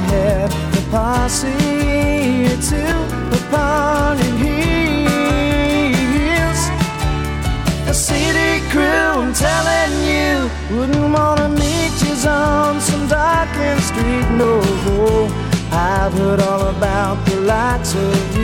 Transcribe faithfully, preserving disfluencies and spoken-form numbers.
had the posse to upon your heels. A city crew, I'm telling you, wouldn't wanna meet you on some darkened street, no. I've heard all about the likes of